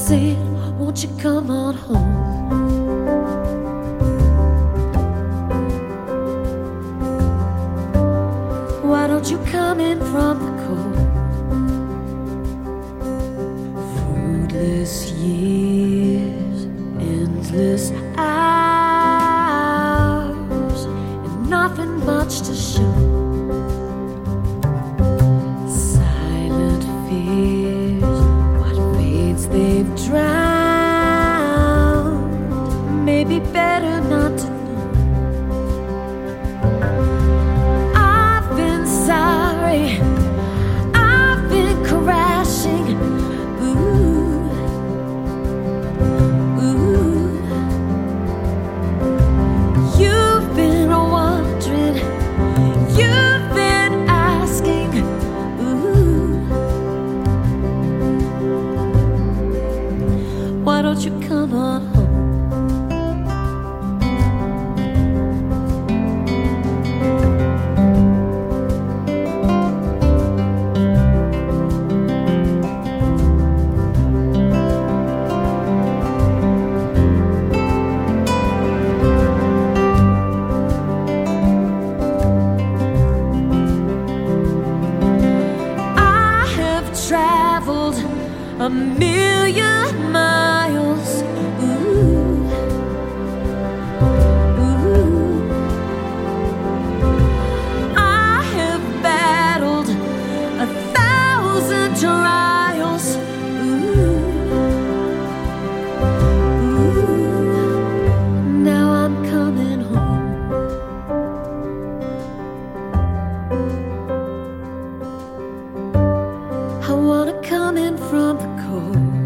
said, won't you come on home? Why don't you come in from the cold? Fruitless years, endless hours, and nothing much to show. Silent fears, what fates they've drowned. Maybe better not to know. I've been crashing. Ooh, ooh. You've been wondering, you've been asking. Ooh, why don't you come on home? Traveled a million miles. Ooh, ooh. I have battled 1,000 trials. Ooh, ooh. Now I'm coming home. I wanna come in from the cold.